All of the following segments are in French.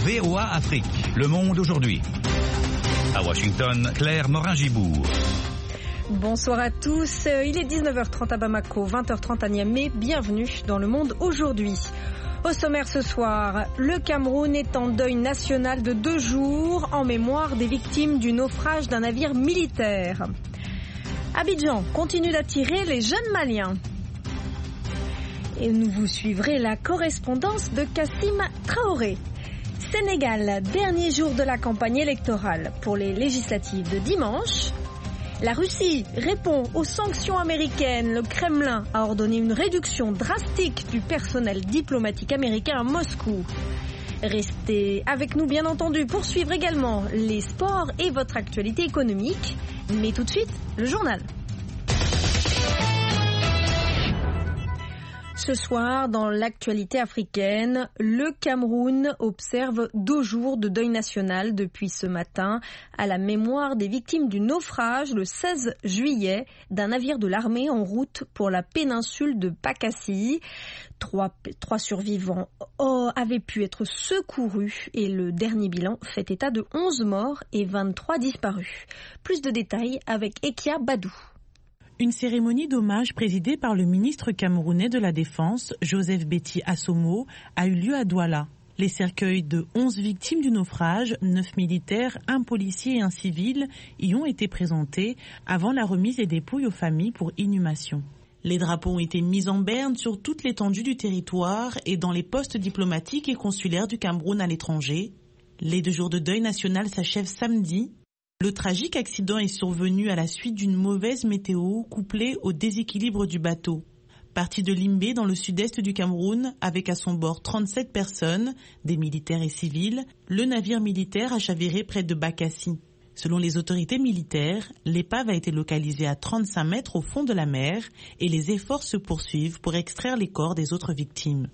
VOA Afrique, Le Monde aujourd'hui. À Washington, Claire Morin-Gibourg. Bonsoir à tous, il est 19h30 à Bamako, 20h30 à Niamey, bienvenue dans Le Monde aujourd'hui. Au sommaire ce soir, le Cameroun est en deuil national de 2 jours en mémoire des victimes du naufrage d'un navire militaire. Abidjan continue d'attirer les jeunes Maliens. Et vous suivrez la correspondance de Kassim Traoré. Sénégal, dernier jour de la campagne électorale pour les législatives de dimanche. La Russie répond aux sanctions américaines. Le Kremlin a ordonné une réduction drastique du personnel diplomatique américain à Moscou. Restez avec nous bien entendu pour suivre également les sports et votre actualité économique. Mais tout de suite, le journal. Ce soir, dans l'actualité africaine, le Cameroun observe 2 jours de deuil national depuis ce matin à la mémoire des victimes du naufrage le 16 juillet d'un navire de l'armée en route pour la péninsule de Bakassi. 3 survivants avaient pu être secourus et le dernier bilan fait état de 11 morts et 23 disparus. Plus de détails avec Ekia Badou. Une cérémonie d'hommage présidée par le ministre camerounais de la Défense, Joseph Betty Assomo, a eu lieu à Douala. Les cercueils de 11 victimes du naufrage, 9 militaires, 1 policier et 1 civil, y ont été présentés avant la remise des dépouilles aux familles pour inhumation. Les drapeaux ont été mis en berne sur toute l'étendue du territoire et dans les postes diplomatiques et consulaires du Cameroun à l'étranger. Les 2 jours de deuil national s'achèvent samedi. Le tragique accident est survenu à la suite d'une mauvaise météo couplée au déséquilibre du bateau. Parti de Limbé dans le sud-est du Cameroun avec à son bord 37 personnes, des militaires et civils, le navire militaire a chaviré près de Bakassi. Selon les autorités militaires, l'épave a été localisée à 35 mètres au fond de la mer et les efforts se poursuivent pour extraire les corps des autres victimes.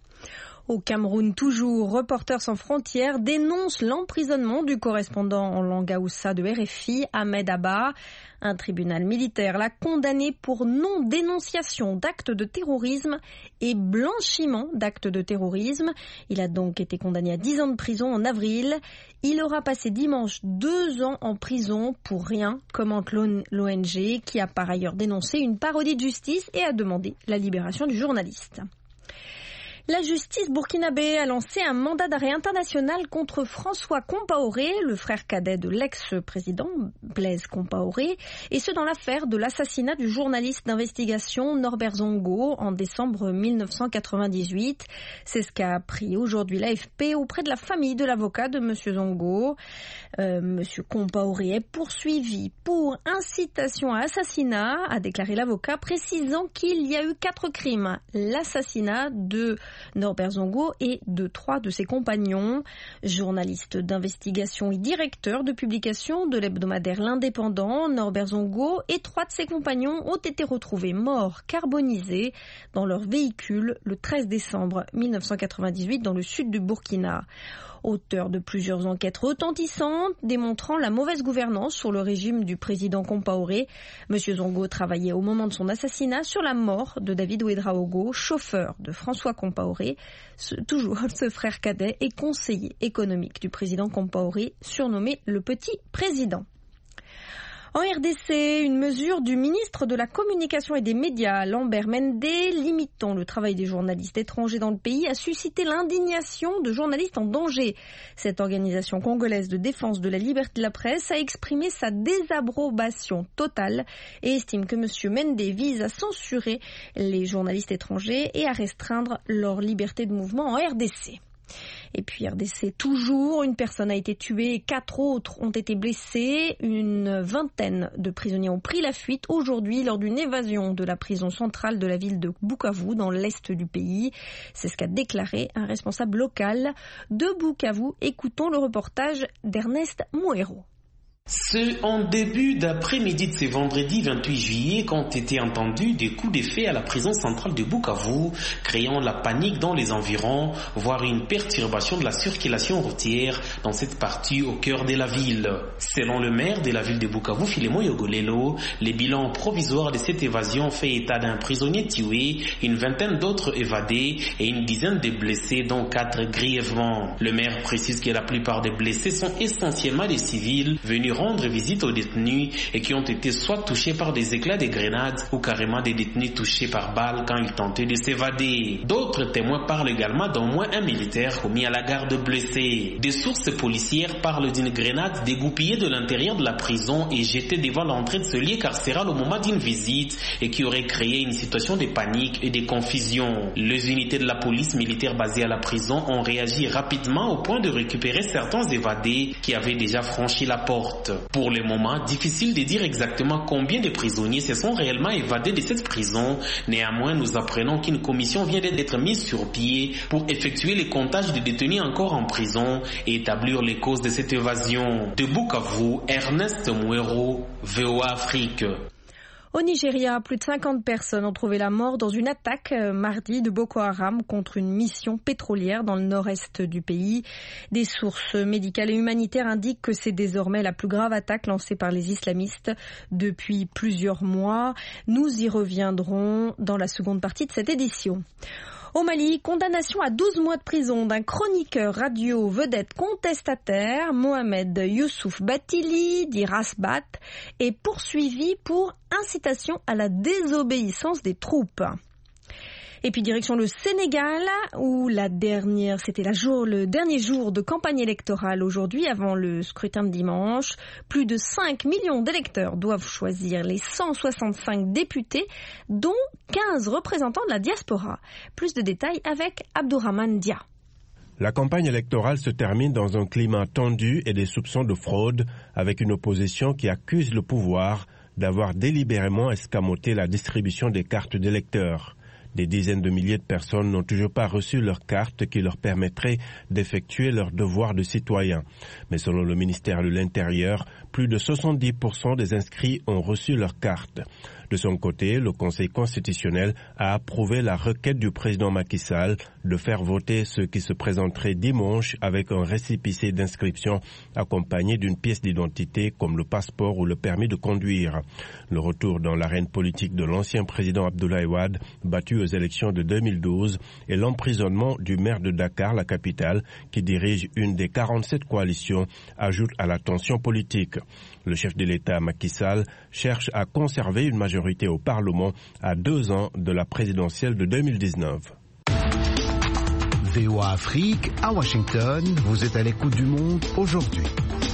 Au Cameroun toujours, Reporters sans frontières dénonce l'emprisonnement du correspondant en langue haoussa de RFI, Ahmed Abba. Un tribunal militaire l'a condamné pour non-dénonciation d'actes de terrorisme et blanchiment d'actes de terrorisme. Il a donc été condamné à 10 ans de prison en avril. Il aura passé dimanche 2 ans en prison pour rien, commente l'ONG, qui a par ailleurs dénoncé une parodie de justice et a demandé la libération du journaliste. La justice burkinabé a lancé un mandat d'arrêt international contre François Compaoré, le frère cadet de l'ex-président Blaise Compaoré, et ce dans l'affaire de l'assassinat du journaliste d'investigation Norbert Zongo en décembre 1998. C'est ce qu'a appris aujourd'hui l'AFP auprès de la famille de l'avocat de M. Zongo. M. Compaoré est poursuivi pour incitation à assassinat, a déclaré l'avocat, précisant qu'il y a eu 4 crimes. L'assassinat de Norbert Zongo et de 3 de ses compagnons. Journaliste d'investigation et directeur de publication de l'hebdomadaire L'Indépendant, Norbert Zongo et 3 de ses compagnons ont été retrouvés morts carbonisés dans leur véhicule le 13 décembre 1998 dans le sud du Burkina. Auteur de plusieurs enquêtes retentissantes démontrant la mauvaise gouvernance sur le régime du président Compaoré. M. Zongo travaillait au moment de son assassinat sur la mort de David Ouedraogo, chauffeur de François Compaoré, toujours ce frère cadet et conseiller économique du président Compaoré, surnommé le Petit Président. En RDC, une mesure du ministre de la Communication et des Médias, Lambert Mende, limitant le travail des journalistes étrangers dans le pays, a suscité l'indignation de journalistes en danger. Cette organisation congolaise de défense de la liberté de la presse a exprimé sa désapprobation totale et estime que M. Mende vise à censurer les journalistes étrangers et à restreindre leur liberté de mouvement en RDC. Et puis RDC toujours, une personne a été tuée et 4 autres ont été blessés. Une vingtaine de prisonniers ont pris la fuite aujourd'hui lors d'une évasion de la prison centrale de la ville de Bukavu dans l'est du pays. C'est ce qu'a déclaré un responsable local de Bukavu. Écoutons le reportage d'Ernest Mouero. Ce en début d'après-midi de ce vendredi 28 juillet qu'ont été entendus des coups de feu à la prison centrale de Bukavu, créant la panique dans les environs, voire une perturbation de la circulation routière dans cette partie au cœur de la ville. Selon le maire de la ville de Bukavu, Filemon Yogolelo, les bilans provisoires de cette évasion fait état d'un prisonnier tué, une vingtaine d'autres évadés et une dizaine de blessés, dont 4 grièvement. Le maire précise que la plupart des blessés sont essentiellement des civils venus rendre visite aux détenus et qui ont été soit touchés par des éclats de grenades ou carrément des détenus touchés par balles quand ils tentaient de s'évader. D'autres témoins parlent également d'au moins un militaire mis à la garde blessé. Des sources policières parlent d'une grenade dégoupillée de l'intérieur de la prison et jetée devant l'entrée de ce lieu carcéral au moment d'une visite et qui aurait créé une situation de panique et de confusion. Les unités de la police militaire basées à la prison ont réagi rapidement au point de récupérer certains évadés qui avaient déjà franchi la porte. Pour le moment, difficile de dire exactement combien de prisonniers se sont réellement évadés de cette prison. Néanmoins, nous apprenons qu'une commission vient d'être mise sur pied pour effectuer les comptages des détenus encore en prison et établir les causes de cette évasion. De Bukavu, Ernest Mouero, VOA Afrique. Au Nigeria, plus de 50 personnes ont trouvé la mort dans une attaque mardi de Boko Haram contre une mission pétrolière dans le nord-est du pays. Des sources médicales et humanitaires indiquent que c'est désormais la plus grave attaque lancée par les islamistes depuis plusieurs mois. Nous y reviendrons dans la seconde partie de cette édition. Au Mali, condamnation à 12 mois de prison d'un chroniqueur radio vedette contestataire, Mohamed Youssouf Batili, dit Rasbat, est poursuivi pour incitation à la désobéissance des troupes. Et puis direction le Sénégal, où c'était le dernier jour de campagne électorale aujourd'hui avant le scrutin de dimanche. Plus de 5 millions d'électeurs doivent choisir les 165 députés, dont 15 représentants de la diaspora. Plus de détails avec Abdourahmane Dia. La campagne électorale se termine dans un climat tendu et des soupçons de fraude, avec une opposition qui accuse le pouvoir d'avoir délibérément escamoté la distribution des cartes d'électeurs. Des dizaines de milliers de personnes n'ont toujours pas reçu leur carte qui leur permettrait d'effectuer leur devoir de citoyen. Mais selon le ministère de l'Intérieur, plus de 70% des inscrits ont reçu leur carte. De son côté, le Conseil constitutionnel a approuvé la requête du président Macky Sall de faire voter ceux qui se présenteraient dimanche avec un récépissé d'inscription accompagné d'une pièce d'identité comme le passeport ou le permis de conduire. Le retour dans l'arène politique de l'ancien président Abdoulaye Wade, battu aux élections de 2012, et l'emprisonnement du maire de Dakar, la capitale, qui dirige une des 47 coalitions, ajoutent à la tension politique. Le chef de l'État, Macky Sall, cherche à conserver une majorité au Parlement à 2 ans de la présidentielle de 2019. VOA Afrique, à Washington, vous êtes à l'écoute du monde aujourd'hui.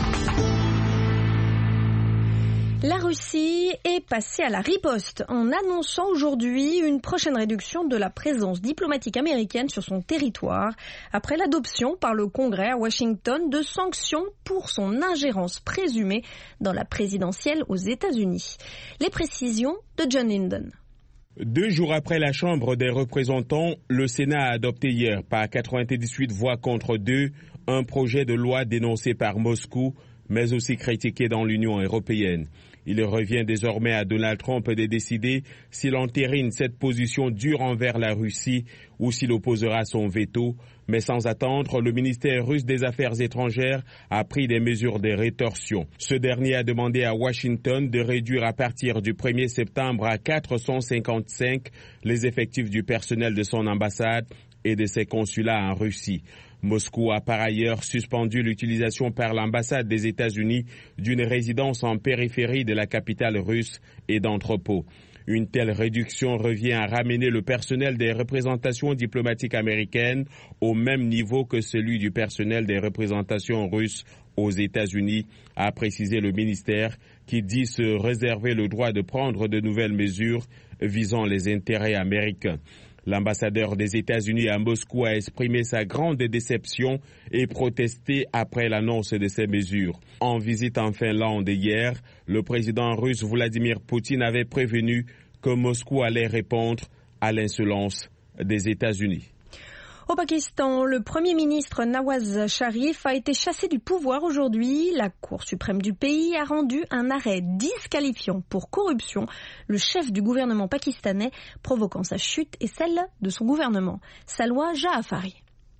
La Russie est passée à la riposte en annonçant aujourd'hui une prochaine réduction de la présence diplomatique américaine sur son territoire après l'adoption par le Congrès à Washington de sanctions pour son ingérence présumée dans la présidentielle aux États-Unis. Les précisions de John Linden. 2 jours après la Chambre des représentants, le Sénat a adopté hier par 98 voix contre 2 un projet de loi dénoncé par Moscou, mais aussi critiqué dans l'Union européenne. Il revient désormais à Donald Trump de décider s'il entérine cette position dure envers la Russie ou s'il opposera son veto. Mais sans attendre, le ministère russe des Affaires étrangères a pris des mesures de rétorsion. Ce dernier a demandé à Washington de réduire à partir du 1er septembre à 455 les effectifs du personnel de son ambassade et de ses consulats en Russie. Moscou a par ailleurs suspendu l'utilisation par l'ambassade des États-Unis d'une résidence en périphérie de la capitale russe et d'entrepôts. Une telle réduction revient à ramener le personnel des représentations diplomatiques américaines au même niveau que celui du personnel des représentations russes aux États-Unis, a précisé le ministère, qui dit se réserver le droit de prendre de nouvelles mesures visant les intérêts américains. L'ambassadeur des États-Unis à Moscou a exprimé sa grande déception et protesté après l'annonce de ces mesures. En visite en Finlande hier, le président russe Vladimir Poutine avait prévenu que Moscou allait répondre à l'insolence des États-Unis. Au Pakistan, le Premier ministre Nawaz Sharif a été chassé du pouvoir aujourd'hui. La Cour suprême du pays a rendu un arrêt disqualifiant pour corruption le chef du gouvernement pakistanais, provoquant sa chute et celle de son gouvernement. Salwa Jaafari.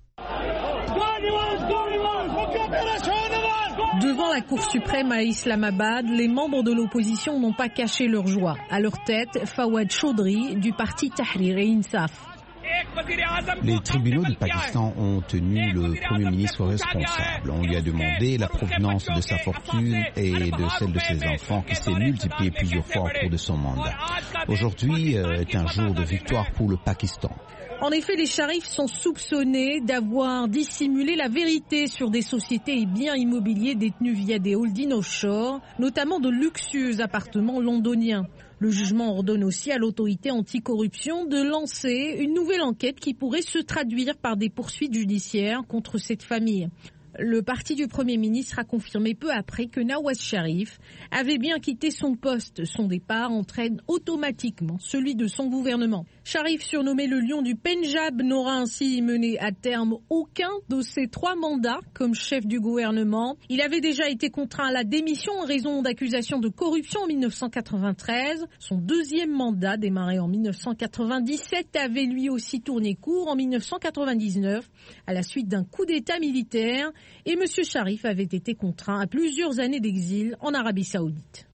Devant la Cour suprême à Islamabad, les membres de l'opposition n'ont pas caché leur joie. À leur tête, Fawad Chaudhry du parti Tahrir et Insaf. Les tribunaux du Pakistan ont tenu le Premier ministre responsable. On lui a demandé la provenance de sa fortune et de celle de ses enfants qui s'est multipliée plusieurs fois au cours de son mandat. Aujourd'hui est un jour de victoire pour le Pakistan. En effet, les Sharifs sont soupçonnés d'avoir dissimulé la vérité sur des sociétés et biens immobiliers détenus via des holdings offshore, notamment de luxueux appartements londoniens. Le jugement ordonne aussi à l'autorité anticorruption de lancer une nouvelle enquête qui pourrait se traduire par des poursuites judiciaires contre cette famille. Le parti du Premier ministre a confirmé peu après que Nawaz Sharif avait bien quitté son poste. Son départ entraîne automatiquement celui de son gouvernement. Sharif, surnommé le lion du Pendjab, n'aura ainsi mené à terme aucun de ses 3 mandats comme chef du gouvernement. Il avait déjà été contraint à la démission en raison d'accusations de corruption en 1993. Son deuxième mandat, démarré en 1997, avait lui aussi tourné court en 1999 à la suite d'un coup d'État militaire. Et M. Sharif avait été contraint à plusieurs années d'exil en Arabie Saoudite.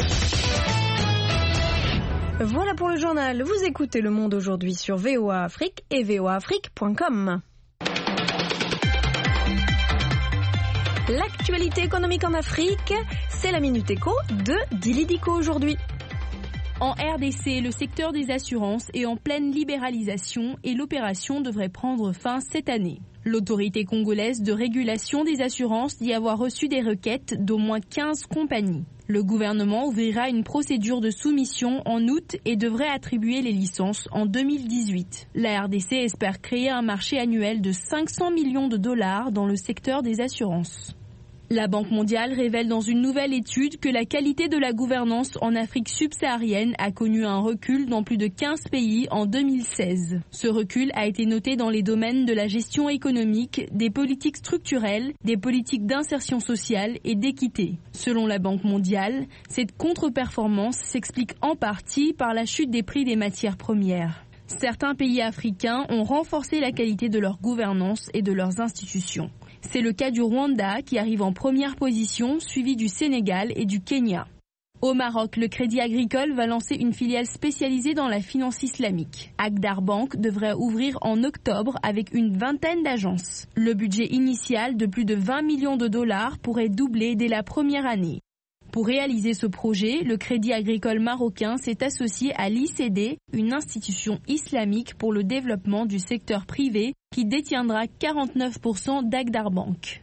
Voilà pour le journal. Vous écoutez Le Monde aujourd'hui sur VOA Afrique et voaafrique.com. L'actualité économique en Afrique, c'est la Minute Éco de Dili Diko aujourd'hui. En RDC, le secteur des assurances est en pleine libéralisation et l'opération devrait prendre fin cette année. L'autorité congolaise de régulation des assurances dit avoir reçu des requêtes d'au moins 15 compagnies. Le gouvernement ouvrira une procédure de soumission en août et devrait attribuer les licences en 2018. La RDC espère créer un marché annuel de 500 millions de dollars dans le secteur des assurances. La Banque mondiale révèle dans une nouvelle étude que la qualité de la gouvernance en Afrique subsaharienne a connu un recul dans plus de 15 pays en 2016. Ce recul a été noté dans les domaines de la gestion économique, des politiques structurelles, des politiques d'insertion sociale et d'équité. Selon la Banque mondiale, cette contre-performance s'explique en partie par la chute des prix des matières premières. Certains pays africains ont renforcé la qualité de leur gouvernance et de leurs institutions. C'est le cas du Rwanda qui arrive en première position, suivi du Sénégal et du Kenya. Au Maroc, le Crédit Agricole va lancer une filiale spécialisée dans la finance islamique. Agdar Bank devrait ouvrir en octobre avec une vingtaine d'agences. Le budget initial de plus de 20 millions de dollars pourrait doubler dès la première année. Pour réaliser ce projet, le Crédit Agricole marocain s'est associé à l'ICD, une institution islamique pour le développement du secteur privé qui détiendra 49% d'Agdar Bank.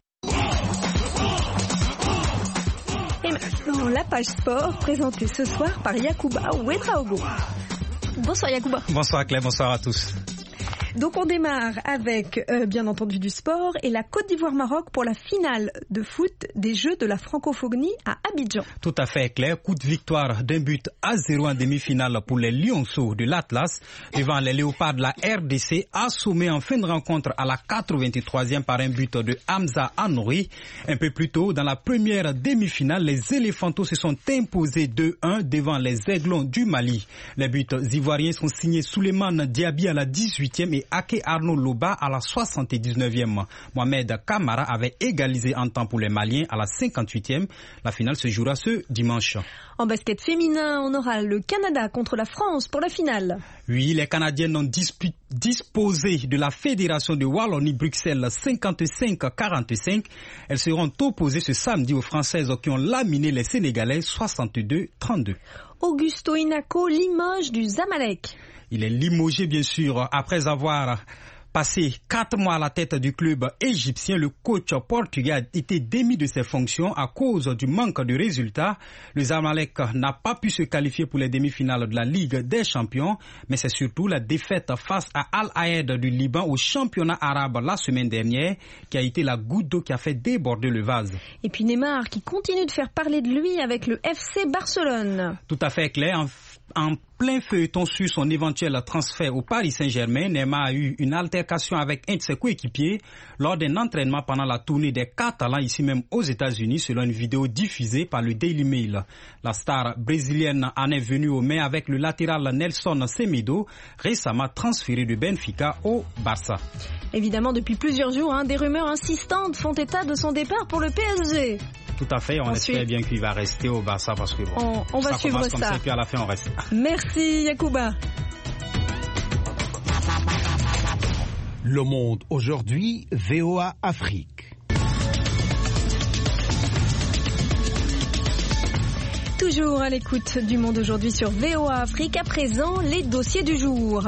Et maintenant, la page sport présentée ce soir par Yacouba Ouedraogo. Bonsoir Yacouba. Bonsoir Claire, bonsoir à tous. Donc on démarre avec bien entendu du sport et la Côte d'Ivoire-Maroc pour la finale de foot des Jeux de la francophonie à Abidjan. Tout à fait clair, coup de victoire d'1-0 en demi-finale pour les Lionceaux de l'Atlas devant les Léopards de la RDC, assommés en fin de rencontre à la 83e par un but de Hamza Anouri. Un peu plus tôt, dans la première demi-finale, les Éléphantos se sont imposés 2-1 devant les Aiglons du Mali. Les buts ivoiriens sont signés Souleymane Diaby à la 18e et Ake Arnaud Loba à la 79e. Mohamed Kamara avait égalisé en temps pour les Maliens à la 58e. La finale se jouera ce dimanche. En basket féminin, on aura le Canada contre la France pour la finale. Oui, les Canadiennes ont disposé de la Fédération de Wallonie-Bruxelles 55-45. Elles seront opposées ce samedi aux Françaises qui ont laminé les Sénégalais 62-32. Augusto Inako, Limoges du Zamalek. Il est limogé bien sûr après avoir passé 4 mois à la tête du club égyptien. Le coach portugais a été démis de ses fonctions à cause du manque de résultats. Le Zamalek n'a pas pu se qualifier pour les demi-finales de la Ligue des Champions, mais c'est surtout la défaite face à Al-Aed du Liban au championnat arabe la semaine dernière qui a été la goutte d'eau qui a fait déborder le vase. Et puis Neymar qui continue de faire parler de lui avec le FC Barcelone. Tout à fait clair. En plein feuilleton sur son éventuel transfert au Paris Saint-Germain, Neymar a eu une altercation avec un de ses coéquipiers lors d'un entraînement pendant la tournée des Catalans ici même aux États-Unis, selon une vidéo diffusée par le Daily Mail. La star brésilienne en est venue aux mains avec le latéral Nelson Semedo, récemment transféré de Benfica au Barça. Évidemment, depuis plusieurs jours, des rumeurs insistantes font état de son départ pour le PSG. Tout à fait, on espère bien qu'il va rester au Barça parce que on va suivre ça. Comme ça et puis à la fin on reste. Merci Yacouba. Le Monde aujourd'hui, VOA Afrique. Toujours à l'écoute du Monde aujourd'hui sur VOA Afrique. À présent, les dossiers du jour.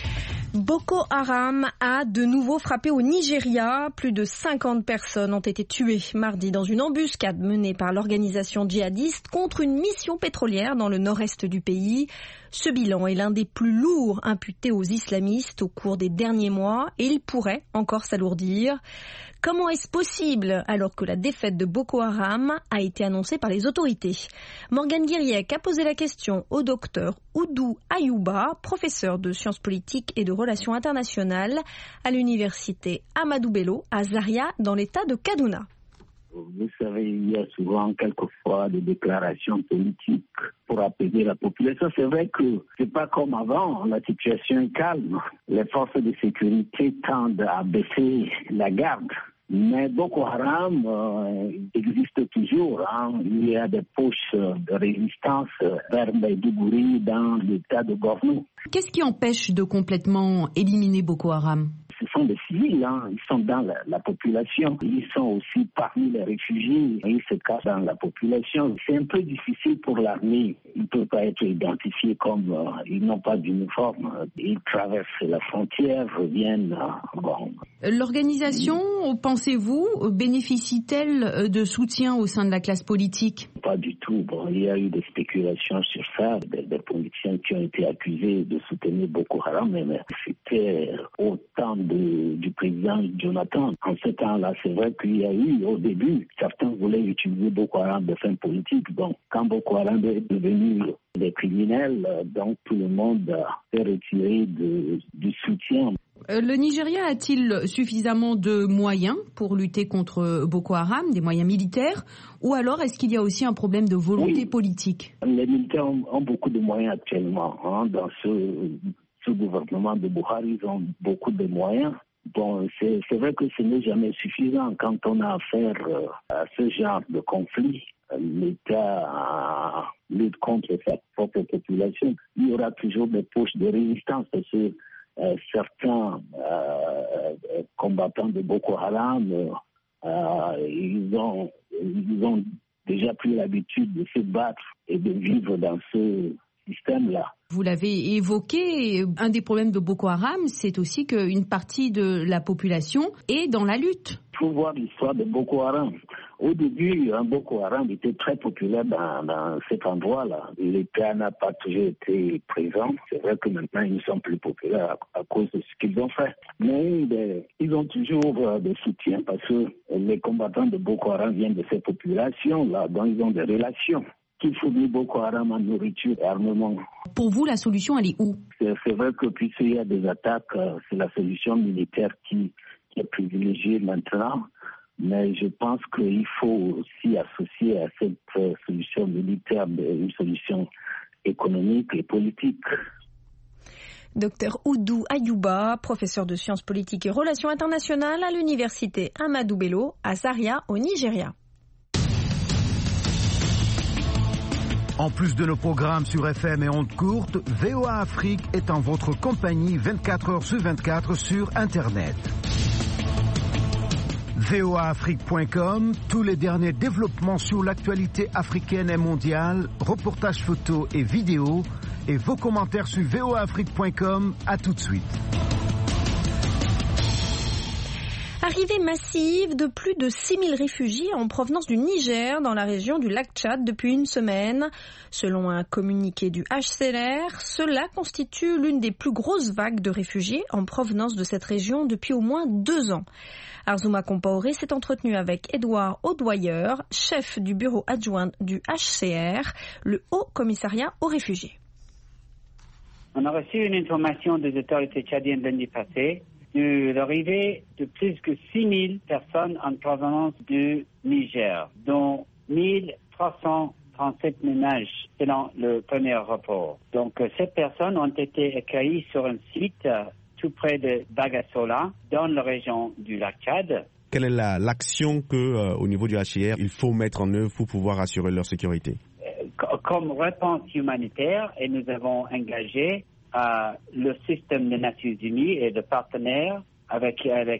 Boko Haram a de nouveau frappé au Nigeria. Plus de 50 personnes ont été tuées mardi dans une embuscade menée par l'organisation djihadiste contre une mission pétrolière dans le nord-est du pays. Ce bilan est l'un des plus lourds imputés aux islamistes au cours des derniers mois et il pourrait encore s'alourdir. Comment est-ce possible alors que la défaite de Boko Haram a été annoncée par les autorités? Morgane Guiriec a posé la question au docteur Oudou Ayouba, professeur de sciences politiques et de relations internationales à l'université Ahmadou Bello à Zaria dans l'état de Kaduna. Vous savez, il y a souvent quelquefois des déclarations politiques pour apaiser la population. C'est vrai que c'est pas comme avant, la situation est calme. Les forces de sécurité tendent à baisser la garde. Mais Boko Haram existe toujours. Il y a des poches de résistance vers Maiduguri dans l'état de Borno. Qu'est-ce qui empêche de complètement éliminer Boko Haram? Ce sont des civils, ils sont dans la population, ils sont aussi parmi les réfugiés, ils se cachent dans la population. C'est un peu difficile pour l'armée, ils ne peuvent pas être identifiés comme ils n'ont pas d'uniforme. Ils traversent la frontière, reviennent. L'organisation, pensez-vous, bénéficie-t-elle de soutien au sein de la classe politique? Pas du tout. Il y a eu des spéculations sur ça, des politiciens qui ont été accusés de soutenir Boko Haram, mais c'était au temps du président Jonathan. En ce temps-là, c'est vrai qu'il y a eu, au début, certains voulaient utiliser Boko Haram de fin politique. Donc, quand Boko Haram est devenu des criminels, donc tout le monde s'est retiré du soutien. Le Nigeria a-t-il suffisamment de moyens pour lutter contre Boko Haram, des moyens militaires, ou alors est-ce qu'il y a aussi un problème de volonté politique? Les militaires ont beaucoup de moyens actuellement. Dans ce gouvernement de Buhari, ils ont beaucoup de moyens. Bon, c'est vrai que ce n'est jamais suffisant quand on a affaire à ce genre de conflit. L'État lutte contre sa propre population. Il y aura toujours des poches de résistance parce que certains combattants de Boko Haram, ils ont déjà pris l'habitude de se battre et de vivre dans ce système-là. Vous l'avez évoqué, un des problèmes de Boko Haram, c'est aussi qu'une partie de la population est dans la lutte. Il faut voir l'histoire de Boko Haram. Au début, Boko Haram était très populaire dans cet endroit-là. L'État n'a pas toujours été présent. C'est vrai que maintenant, ils sont plus populaires à cause de ce qu'ils ont fait. Mais ils ont toujours des soutiens parce que les combattants de Boko Haram viennent de ces populations-là, dont ils ont des relations. Qu'il fournit Boko Haram en nourriture et armement. Pour vous, la solution, elle est où? C'est vrai que puisqu'il y a des attaques, c'est la solution militaire qui est privilégiée maintenant. Mais je pense qu'il faut aussi associer à cette solution militaire une solution économique et politique. Docteur Oudou Ayouba, professeur de sciences politiques et relations internationales à l'université Ahmadou Bello à Zaria au Nigeria. En plus de nos programmes sur FM et ondes courtes, VOA Afrique est en votre compagnie 24 heures sur 24 sur Internet. voaafrique.com, tous les derniers développements sur l'actualité africaine et mondiale, reportages photos et vidéos, et vos commentaires sur voaafrique.com. À tout de suite. Arrivée massive de plus de 6000 réfugiés en provenance du Niger dans la région du lac Tchad depuis une semaine. Selon un communiqué du HCR, cela constitue l'une des plus grosses vagues de réfugiés en provenance de cette région depuis au moins 2 ans. Arzouma Compaoré s'est entretenu avec Edouard Audoyeur, chef du bureau adjoint du HCR, le Haut Commissariat aux réfugiés. On a reçu une information des autorités tchadiennes lundi passé de l'arrivée de plus que 6 000 personnes en provenance du Niger, dont 1337 ménages selon le premier rapport. Donc ces personnes ont été accueillies sur un site tout près de Bagassola, dans la région du lac Tchad. Quelle est l'action qu'au niveau du HCR, il faut mettre en œuvre pour pouvoir assurer leur sécurité? Comme réponse humanitaire, et nous avons engagé le système des Nations Unies et de partenaires avec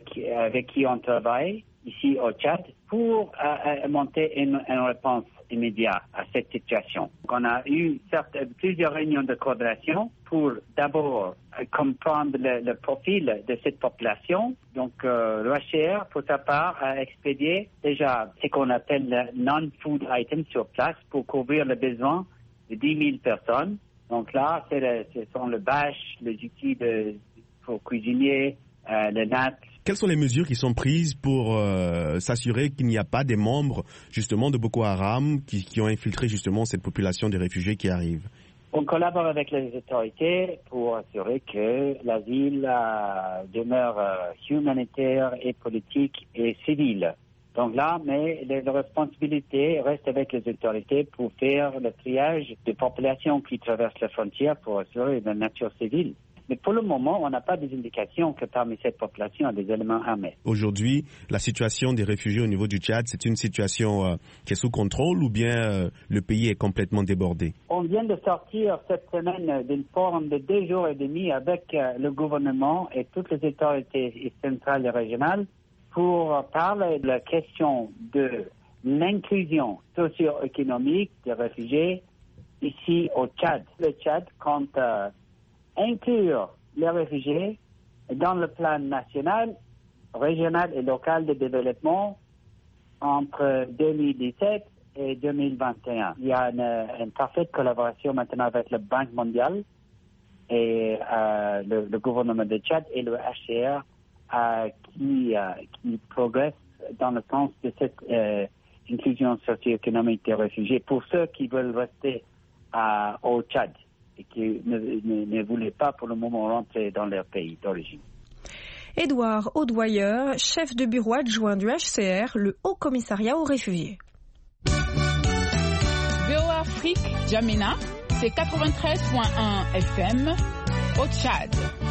qui on travaille ici au Tchad pour monter une réponse immédiate à cette situation. On a eu plusieurs réunions de coordination pour d'abord comprendre le profil de cette population. Donc le HCR, pour sa part, a expédié déjà ce qu'on appelle le non-food items sur place pour couvrir le besoin de 10 000 personnes. Donc là, ce sont le bâche, les outils pour cuisiner, le natte. Quelles sont les mesures qui sont prises pour s'assurer qu'il n'y a pas des membres justement de Boko Haram qui ont infiltré justement cette population de réfugiés qui arrivent? On collabore avec les autorités pour assurer que la ville demeure humanitaire et politique et civile. Donc là, mais la responsabilité reste avec les autorités pour faire le triage des populations qui traversent la frontière pour assurer la nature civile. Mais pour le moment, on n'a pas des indications que parmi cette population, il y a des éléments armés. Aujourd'hui, la situation des réfugiés au niveau du Tchad, c'est une situation qui est sous contrôle ou bien le pays est complètement débordé? On vient de sortir cette semaine d'une forum de 2 jours et demi avec le gouvernement et toutes les autorités centrales et régionales pour parler de la question de l'inclusion socio-économique des réfugiés ici au Tchad. Le Tchad compte inclure les réfugiés dans le plan national, régional et local de développement entre 2017 et 2021. Il y a une parfaite collaboration maintenant avec la Banque mondiale et le gouvernement de Tchad et le HCR qui progresse dans le sens de cette inclusion socio-économique des réfugiés pour ceux qui veulent rester au Tchad et qui ne voulaient pas pour le moment rentrer dans leur pays d'origine. Édouard Audoyer, chef de bureau adjoint du HCR, le Haut Commissariat aux réfugiés. VOA Afrique, Djamena, c'est 93.1 FM au Tchad.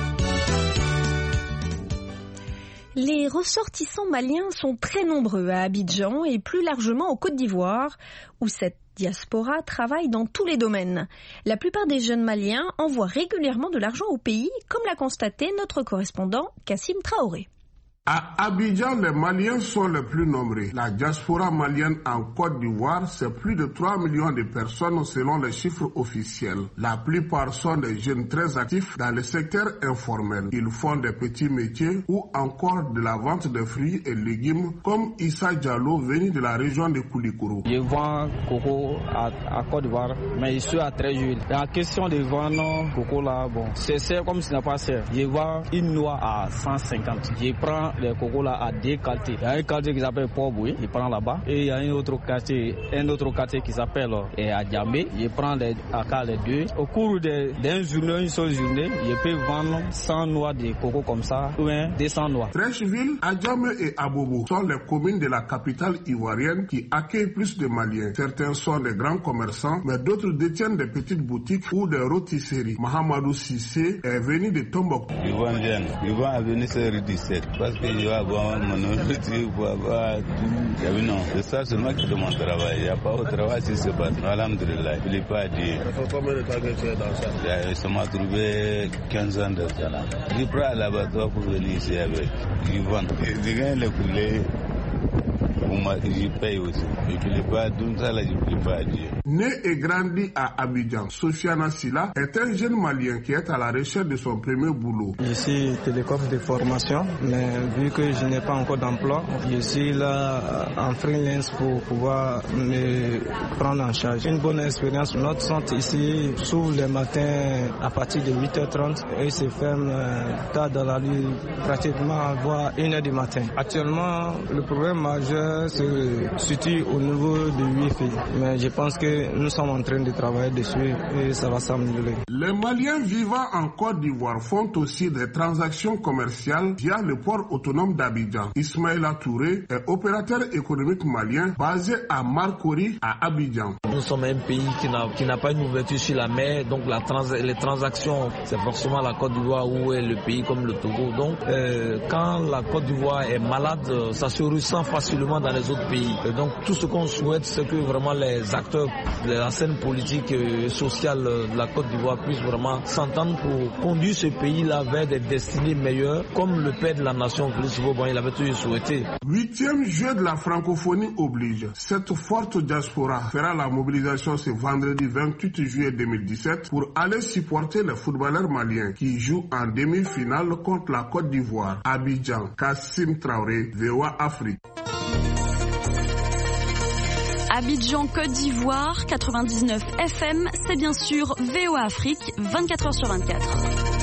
Les ressortissants maliens sont très nombreux à Abidjan et plus largement en Côte d'Ivoire, où cette diaspora travaille dans tous les domaines. La plupart des jeunes maliens envoient régulièrement de l'argent au pays, comme l'a constaté notre correspondant Kassim Traoré. À Abidjan, les Maliens sont les plus nombreux. La diaspora malienne en Côte d'Ivoire, c'est plus de 3 millions de personnes selon les chiffres officiels. La plupart sont des jeunes très actifs dans le secteur informel. Ils font des petits métiers ou encore de la vente de fruits et légumes comme Issa Diallo, venu de la région de Koulikoro. Je vends coco à Côte d'Ivoire, mais je suis à Tréjouille. La question de vendre coco là, bon, c'est comme si ce n'est pas cher. Je vends une noix à 150. Je prends les cocos là à 2 quartiers. Il y a un quartier qui s'appelle Port-Boué, je prends là-bas. Et il y a un autre quartier qui s'appelle Adjamé. Je prends les 2. Au cours d'une journée, une seule journée, je peux vendre 100 noix de coco comme ça, ou 200 noix. Treichville, Adjamé et Abobo sont les communes de la capitale ivoirienne qui accueillent plus de Maliens. Certains sont des grands commerçants, mais d'autres détiennent des petites boutiques ou des rôtisseries. Mahamadou Sissé est venu de Tombouctou. Ils vont bien, ils vont à venir sur le 17 parce que je vais avoir mon nourriture pour avoir tout. Non, c'est ça seulement qui est mon travail. Il n'y a pas de travail si c'est pas. Alhamdulillah, il n'est pas dit. Ça fait combien de temps que tu es dans ça? Ça m'a trouvé 15 ans de ça. Je prends à l'abattoir pour venir ici avec. Je vends. Je gagne le poulet. Je paye aussi. Je ne peux pas tout ça, là, je ne peux pas dire. Né et grandi à Abidjan, Sofiana Silla est un jeune Malien qui est à la recherche de son premier boulot. Je suis télécom de formation, mais vu que je n'ai pas encore d'emploi, je suis là en freelance pour pouvoir me prendre en charge. Une bonne expérience. Notre centre ici s'ouvre le matin à partir de 8h30 et se ferme tard dans la nuit, pratiquement à 1h du matin. Actuellement, le problème majeur problème se situe au niveau de 8 filles. Mais je pense que nous sommes en train de travailler dessus et ça va s'améliorer. Les Maliens vivant en Côte d'Ivoire font aussi des transactions commerciales via le port autonome d'Abidjan. Ismaïla Touré est opérateur économique malien basé à Marcory à Abidjan. Nous sommes un pays qui n'a pas une ouverture sur la mer, donc les transactions, c'est forcément la Côte d'Ivoire ou est le pays comme le Togo. Donc quand la Côte d'Ivoire est malade, ça se ressent facilement dans les autres pays. Et donc tout ce qu'on souhaite, c'est que vraiment les acteurs de la scène politique et sociale de la Côte d'Ivoire puissent vraiment s'entendre pour conduire ce pays-là vers des destinées meilleures, comme le père de la nation, Félix Houphouët-Boigny, il avait toujours souhaité. 8e jeu de la francophonie oblige. Cette forte diaspora fera la mobilisation ce vendredi 28 juillet 2017 pour aller supporter les footballeurs maliens qui jouent en demi-finale contre la Côte d'Ivoire. Abidjan, Kassim Traoré, VOA Afrique. Abidjan, Côte d'Ivoire, 99 FM, c'est bien sûr VOA Afrique, 24h sur 24.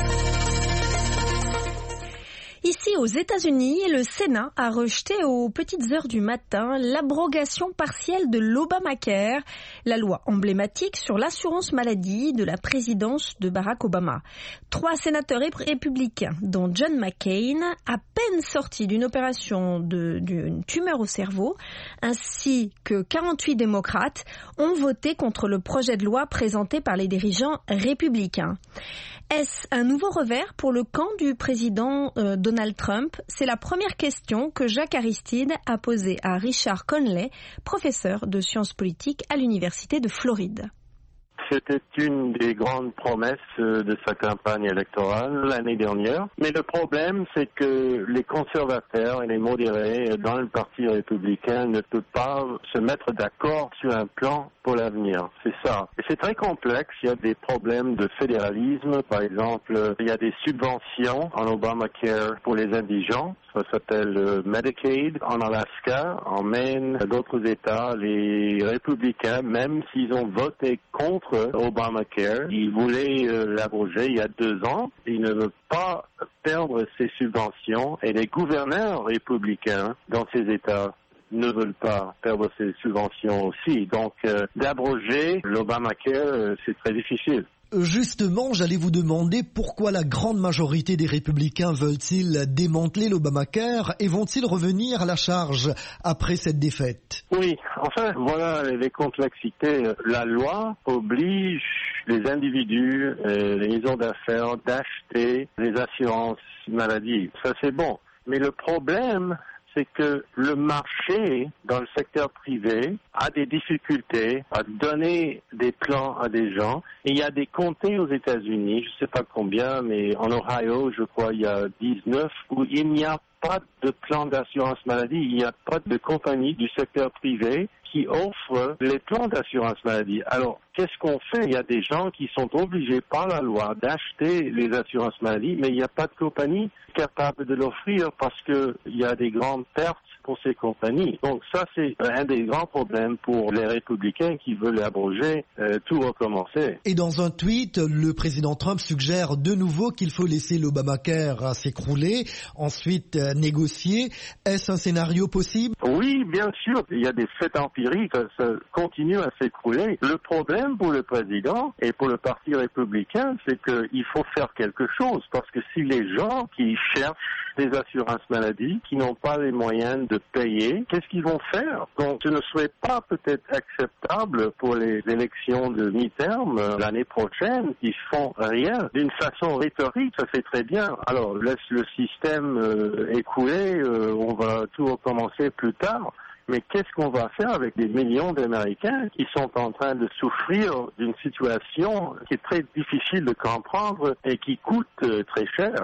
Ici aux États-Unis, le Sénat a rejeté aux petites heures du matin l'abrogation partielle de l'Obamacare, la loi emblématique sur l'assurance maladie de la présidence de Barack Obama. 3 sénateurs républicains, dont John McCain, à peine sorti d'une opération d'une tumeur au cerveau, ainsi que 48 démocrates, ont voté contre le projet de loi présenté par les dirigeants républicains. Est-ce un nouveau revers pour le camp du président Donald Trump? C'est la première question que Jacques Aristide a posée à Richard Conley, professeur de sciences politiques à l'Université de Floride. C'était une des grandes promesses de sa campagne électorale l'année dernière. Mais le problème, c'est que les conservateurs et les modérés dans le Parti républicain ne peuvent pas se mettre d'accord sur un plan pour l'avenir. C'est ça. Et c'est très complexe. Il y a des problèmes de fédéralisme. Par exemple, il y a des subventions en Obamacare pour les indigents. Ça s'appelle Medicaid en Alaska, en Maine, d'autres États. Les républicains, même s'ils ont voté contre Obamacare, ils voulaient l'abroger il y a 2 ans. Ils ne veulent pas perdre ces subventions et les gouverneurs républicains dans ces États ne veulent pas perdre ces subventions aussi. Donc, d'abroger l'Obamacare, c'est très difficile. Justement, j'allais vous demander pourquoi la grande majorité des républicains veulent-ils démanteler l'Obamacare et vont-ils revenir à la charge après cette défaite? Oui, enfin, voilà les complexités. La loi oblige les individus, les maisons d'affaires d'acheter les assurances maladie. Ça, c'est bon. Mais le problème, c'est que le marché dans le secteur privé a des difficultés à donner des plans à des gens. Et il y a des comtés aux États-Unis, je ne sais pas combien, mais en Ohio, je crois, il y a 19, où il n'y a pas de plan d'assurance maladie, il n'y a pas de compagnie du secteur privé qui offre les plans d'assurance maladie. Alors, qu'est-ce qu'on fait? Il y a des gens qui sont obligés par la loi d'acheter les assurances maladie, mais il n'y a pas de compagnie capable de l'offrir parce qu'il y a des grandes pertes pour ces compagnies. Donc ça, c'est un des grands problèmes pour les républicains qui veulent abroger, tout recommencer. Et dans un tweet, le président Trump suggère de nouveau qu'il faut laisser l'Obamacare s'écrouler, ensuite négocier. Est-ce un scénario possible? Oui, bien sûr. Il y a des faits empiriques, ça continue à s'écrouler. Le problème pour le président et pour le Parti républicain, c'est qu'il faut faire quelque chose parce que si les gens qui cherchent des assurances maladie, qui n'ont pas les moyens de payer, qu'est-ce qu'ils vont faire? Donc, ce ne serait pas peut-être acceptable pour les élections de mi-terme l'année prochaine, qu'ils font rien. D'une façon rhétorique, ça fait très bien. Alors, laisse le système écouler, on va tout recommencer plus tard. Mais qu'est-ce qu'on va faire avec des millions d'Américains qui sont en train de souffrir d'une situation qui est très difficile de comprendre et qui coûte très cher?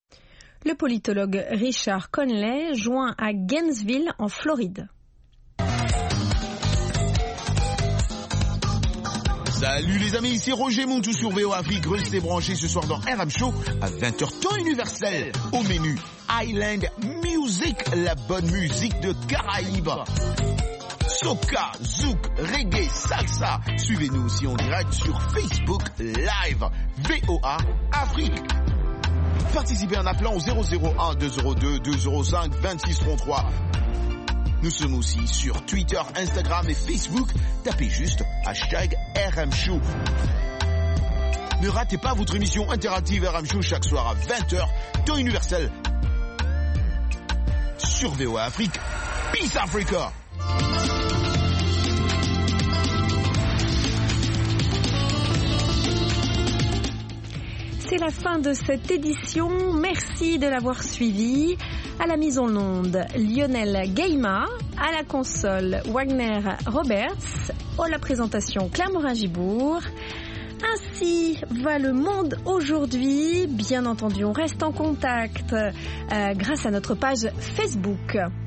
Le politologue Richard Conley joint à Gainesville, en Floride. Salut les amis, ici Roger Montou sur VOA Afrique. Restez branchés ce soir dans RM Show à 20h temps universel. Au menu, Island Music, la bonne musique de Caraïbes. Soca, zouk, reggae, salsa. Suivez-nous aussi en direct sur Facebook Live. VOA Afrique. Participez en appelant au 001 202 205 2633. Nous sommes aussi sur Twitter, Instagram et Facebook. Tapez juste #RM Show. Ne ratez pas votre émission interactive RM Show chaque soir à 20h, temps universel. Sur VOA Afrique. Peace Africa! C'est la fin de cette édition. Merci de l'avoir suivi. À la mise en onde, Lionel Gaima. À la console, Wagner Roberts. À la présentation, Claire Morin-Gibourg. Ainsi va le monde aujourd'hui. Bien entendu, on reste en contact grâce à notre page Facebook.